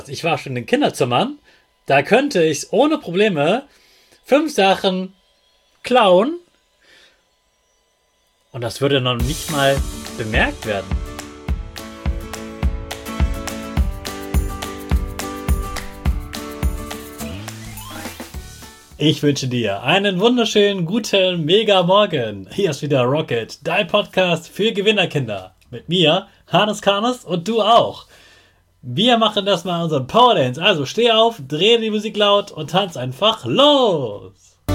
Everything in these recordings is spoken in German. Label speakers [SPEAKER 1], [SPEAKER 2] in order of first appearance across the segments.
[SPEAKER 1] Ich war schon in den Kinderzimmern, da könnte ich ohne Probleme 5 Sachen klauen und das würde noch nicht mal bemerkt werden. Ich wünsche dir einen wunderschönen, guten, mega Morgen. Hier ist wieder Rocket, dein Podcast für Gewinnerkinder. Mit mir, Hannes Karnes und du auch. Wir machen das mal unseren Power Dance. Also steh auf, dreh die Musik laut und tanz einfach los.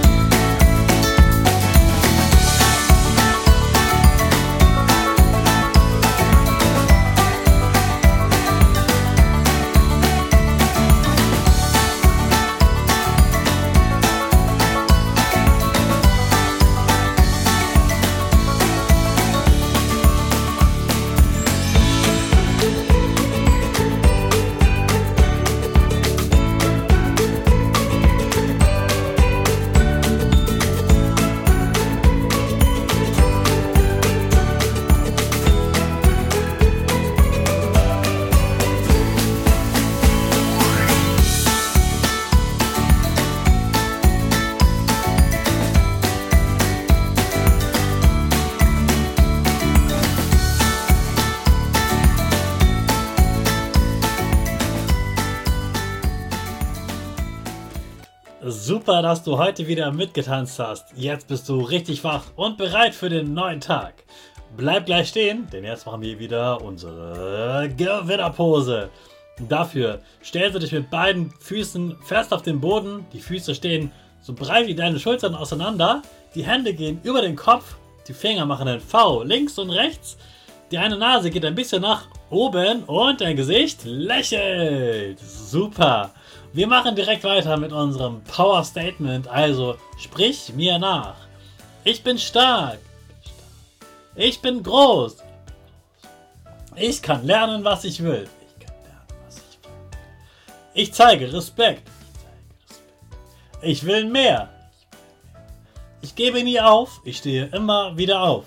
[SPEAKER 1] Super, dass du heute wieder mitgetanzt hast. Jetzt bist du richtig wach und bereit für den neuen Tag. Bleib gleich stehen, denn jetzt machen wir wieder unsere Gewinnerpose. Dafür stellst du dich mit beiden Füßen fest auf den Boden. Die Füße stehen so breit wie deine Schultern auseinander. Die Hände gehen über den Kopf. Die Finger machen ein V links und rechts. Die eine Nase geht ein bisschen nach oben und dein Gesicht lächelt. Super. Wir machen direkt weiter mit unserem Power Statement, also sprich mir nach. Ich bin stark. Ich bin groß. Ich kann lernen, was ich will. Ich zeige Respekt. Ich will mehr. Ich gebe nie auf. Ich stehe immer wieder auf.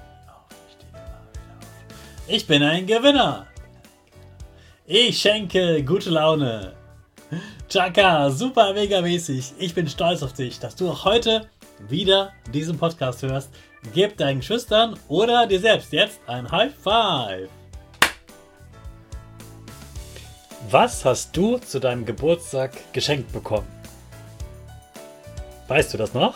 [SPEAKER 1] Ich bin ein Gewinner. Ich schenke gute Laune. Chaka, super mega mäßig. Ich bin stolz auf dich, dass du auch heute wieder diesen Podcast hörst. Gib deinen Geschwistern oder dir selbst jetzt ein High Five. Was hast du zu deinem Geburtstag geschenkt bekommen? Weißt du das noch?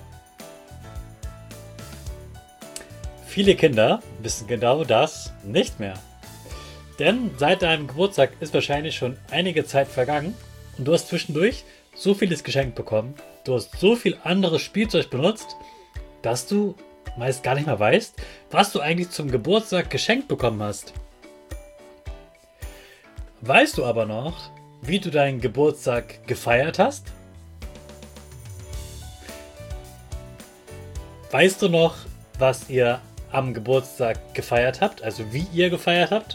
[SPEAKER 1] Viele Kinder wissen genau das nicht mehr. Denn seit deinem Geburtstag ist wahrscheinlich schon einige Zeit vergangen und du hast zwischendurch so vieles geschenkt bekommen, du hast so viel anderes Spielzeug benutzt, dass du meist gar nicht mehr weißt, was du eigentlich zum Geburtstag geschenkt bekommen hast. Weißt du aber noch, wie du deinen Geburtstag gefeiert hast? Weißt du noch, was ihr am Geburtstag gefeiert habt, also wie ihr gefeiert habt?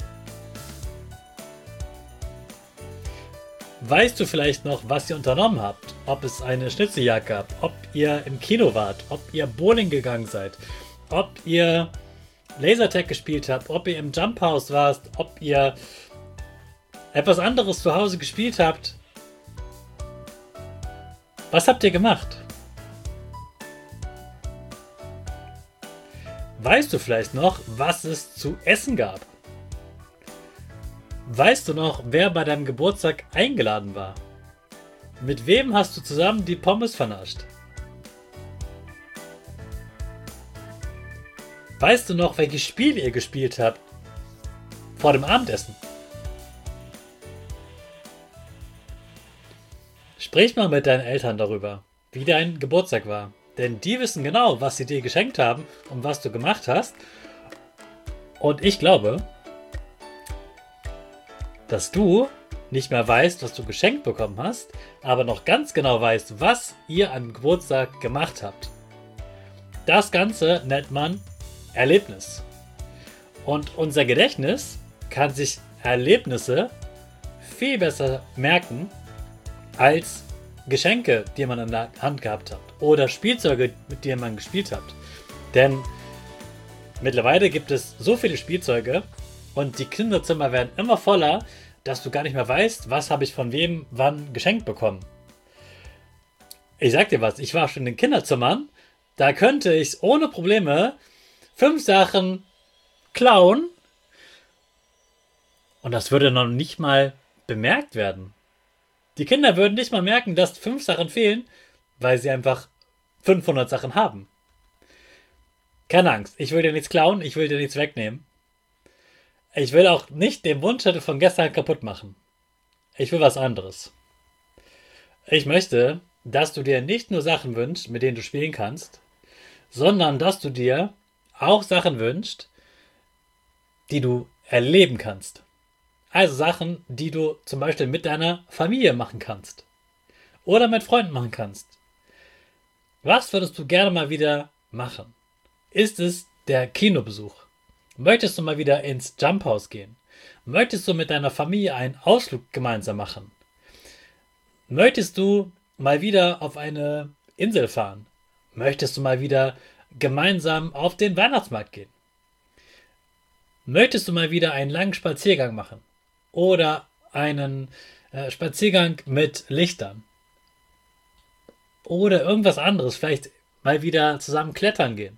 [SPEAKER 1] Weißt du vielleicht noch, was ihr unternommen habt? Ob es eine Schnitzeljagd gab, ob ihr im Kino wart, ob ihr Bowling gegangen seid, ob ihr Lasertag gespielt habt, ob ihr im Jump House wart, ob ihr etwas anderes zu Hause gespielt habt. Was habt ihr gemacht? Weißt du vielleicht noch, was es zu essen gab? Weißt du noch, wer bei deinem Geburtstag eingeladen war? Mit wem hast du zusammen die Pommes vernascht? Weißt du noch, welches Spiel ihr gespielt habt vor dem Abendessen? Sprich mal mit deinen Eltern darüber, wie dein Geburtstag war. Denn die wissen genau, was sie dir geschenkt haben und was du gemacht hast. Und ich glaube, dass du nicht mehr weißt, was du geschenkt bekommen hast, aber noch ganz genau weißt, was ihr am Geburtstag gemacht habt. Das Ganze nennt man Erlebnis. Und unser Gedächtnis kann sich Erlebnisse viel besser merken als Geschenke, die man in der Hand gehabt hat oder Spielzeuge, mit denen man gespielt hat. Denn mittlerweile gibt es so viele Spielzeuge und die Kinderzimmer werden immer voller, dass du gar nicht mehr weißt, was habe ich von wem wann geschenkt bekommen. Ich sag dir was, ich war schon in den Kinderzimmern, da könnte ich ohne Probleme 5 Sachen klauen und das würde noch nicht mal bemerkt werden. Die Kinder würden nicht mal merken, dass 5 Sachen fehlen, weil sie einfach 500 Sachen haben. Keine Angst, ich will dir nichts klauen, ich will dir nichts wegnehmen. Ich will auch nicht den Wunschzettel von gestern kaputt machen. Ich will was anderes. Ich möchte, dass du dir nicht nur Sachen wünschst, mit denen du spielen kannst, sondern dass du dir auch Sachen wünschst, die du erleben kannst. Also Sachen, die du zum Beispiel mit deiner Familie machen kannst. Oder mit Freunden machen kannst. Was würdest du gerne mal wieder machen? Ist es der Kinobesuch? Möchtest du mal wieder ins Jump House gehen? Möchtest du mit deiner Familie einen Ausflug gemeinsam machen? Möchtest du mal wieder auf eine Insel fahren? Möchtest du mal wieder gemeinsam auf den Weihnachtsmarkt gehen? Möchtest du mal wieder einen langen Spaziergang machen? Oder einen Spaziergang mit Lichtern? Oder irgendwas anderes, vielleicht mal wieder zusammen klettern gehen?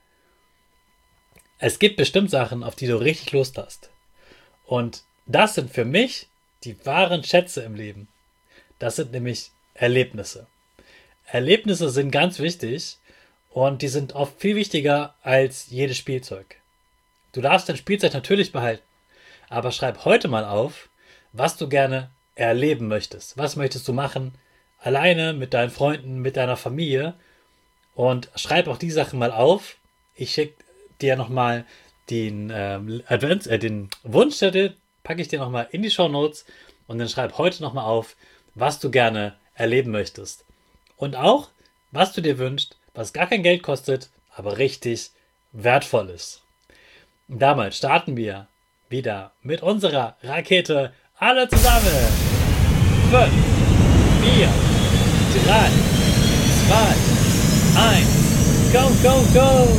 [SPEAKER 1] Es gibt bestimmt Sachen, auf die du richtig Lust hast. Und das sind für mich die wahren Schätze im Leben. Das sind nämlich Erlebnisse. Erlebnisse sind ganz wichtig und die sind oft viel wichtiger als jedes Spielzeug. Du darfst dein Spielzeug natürlich behalten, aber schreib heute mal auf, was du gerne erleben möchtest. Was möchtest du machen? Alleine, mit deinen Freunden, mit deiner Familie. Und schreib auch die Sachen mal auf. Ich schicke dir nochmal den den Wunschzettel, packe ich dir nochmal in die Shownotes und dann schreib heute nochmal auf, was du gerne erleben möchtest. Und auch, was du dir wünschst, was gar kein Geld kostet, aber richtig wertvoll ist. Und damit starten wir wieder mit unserer Rakete. Alle zusammen. 5, 4, 3, 2, 1. Go, go, go!